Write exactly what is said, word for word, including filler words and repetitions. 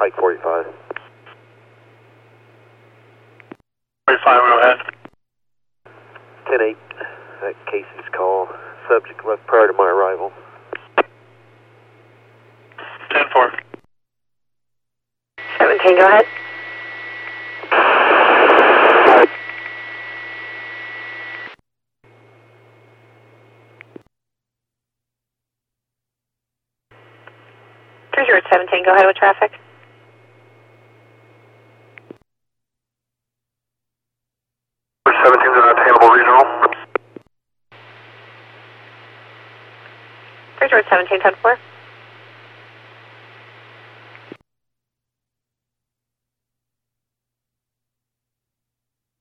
Pike forty-five. forty-five, go ahead. ten eight, that Casey's call. Subject left prior to my arrival. ten four. seventeen, go ahead. three zero seventeen, go ahead with traffic. seventeen is an attainable regional. three zero seventeen, ten four.